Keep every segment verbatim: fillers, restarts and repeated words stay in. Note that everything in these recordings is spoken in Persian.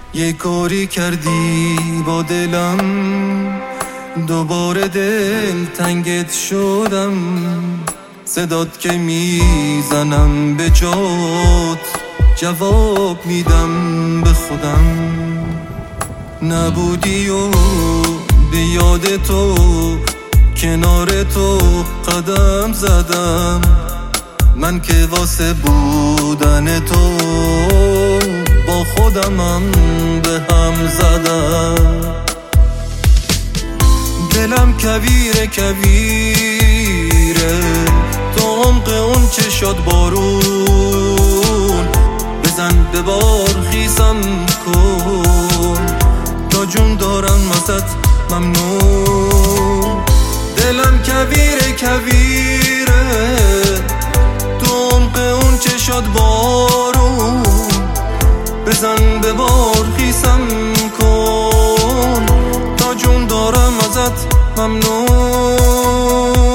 یه کاری کردی با دلم، دوباره دل تنگت شدم. صدات که میزنم به جات، جواب میدم به خودم. نبودی و به یاد تو، کنار تو قدم زدم. من که واسه بودن تو با خودمم به هم زدم. دلم کویره کویره تو عمق اون چشات بارون. بزن به بار خیسم کن، تا جون دارم ازت ممنون. دلم کویره کویره تو عمق اون چشات بارون. بزن به بار خیسم کن، تا جون دارم ازت ممنون.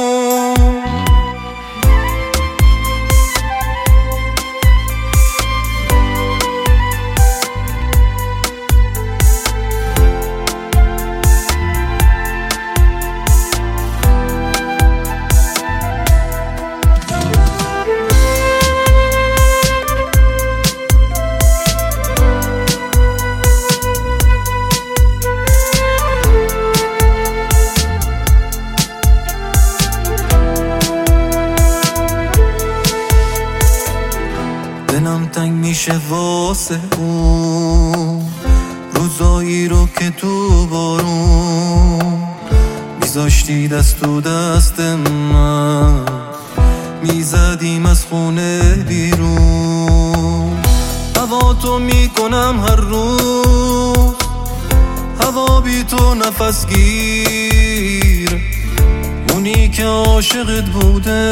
دلم تنگ میشه واسه اون روزایی رو که تو بارون میذاشتی دست تو دست من، میزدیم از خونه بیرون. هوا تو میکنم هر روز، هوا بی تو نفس گیر. اونی که عاشقت بوده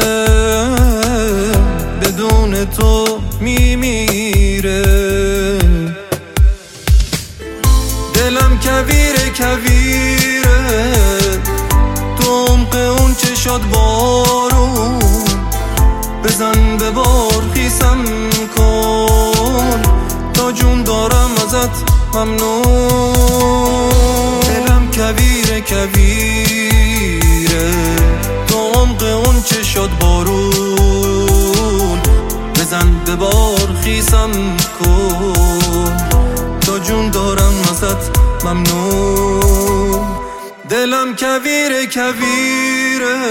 بدون تو میمیره. دلم کویره کویره تو عمق اون چشات بارون. بزن به بار خیسم کن، تا جون دارم ازت ممنون. دلم کویره کویره تو عمق اون چشات بارون. بزن به بار خیسم کن، تا جون دارم ازت ممنون. دلم کویره کویره